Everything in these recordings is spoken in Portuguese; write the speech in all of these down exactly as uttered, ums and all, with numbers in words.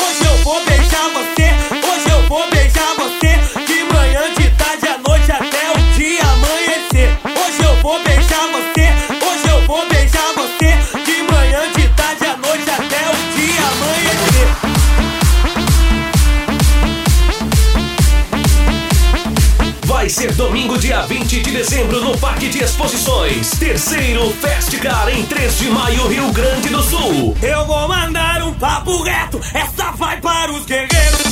Hoje eu vou beijar você, hoje eu vou beijar você, de manhã, de tarde, à noite, até o dia amanhecer. Hoje eu vou beijar você, hoje eu vou beijar você, de manhã, de tarde, à noite, até o dia amanhecer. Vai ser domingo, dia vinte de dezembro, no Parque de Exposições. Terceiro Festicar em três de maio, Rio Grande do Sul. Eu vou mandar um papo reto, essa vai para os guerreiros.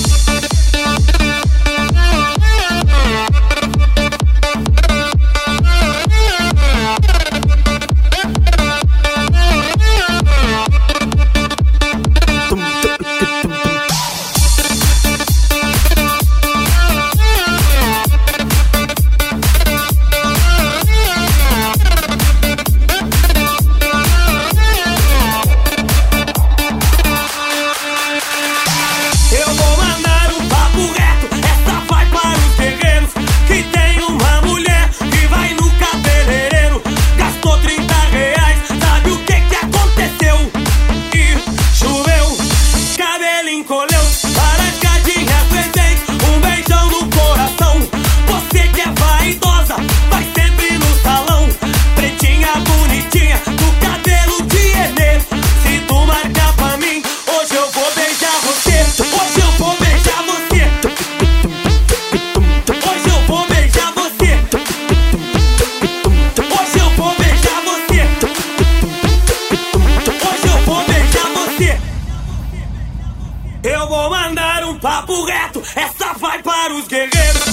Eu vou mandar um papo reto, essa vai para os guerreiros.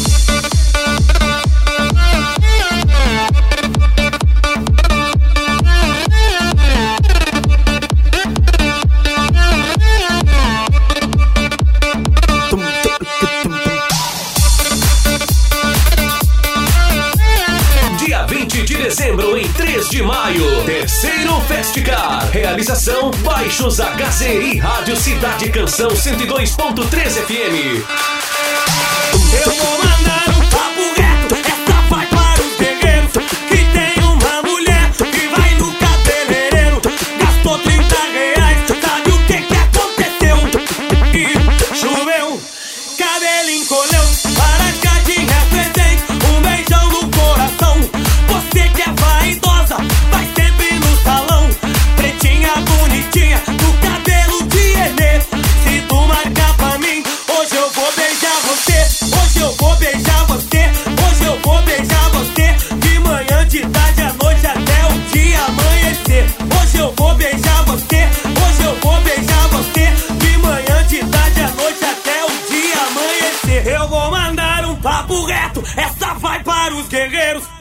Dia vinte de dezembro, em três de maio, terceiro Festicar. Realização Baixos H C I Rádio Cidade Canção cento e dois ponto três F M. Eu vou mandar um papo reto, essa vai para os guerreiros. Que tem uma mulher que vai no cabeleireiro, gastou trinta reais, sabe o que que aconteceu? E choveu, cabelo encolheu, para a caixinha presente, um beijão no coração. Você que é vaidosa, vai sempre no salão, pretinha bonitinha, do cabelo de Enê. Se tu marcar pra mim, hoje eu vou beijar você. Hoje eu vou beijar você, hoje eu vou beijar você, de manhã, de tarde, à noite, até o dia amanhecer. Hoje eu vou beijar você, hoje eu vou beijar você, de manhã, de tarde, à noite, até o dia amanhecer. Eu vou mandar um papo reto, essa vai para os guerreiros.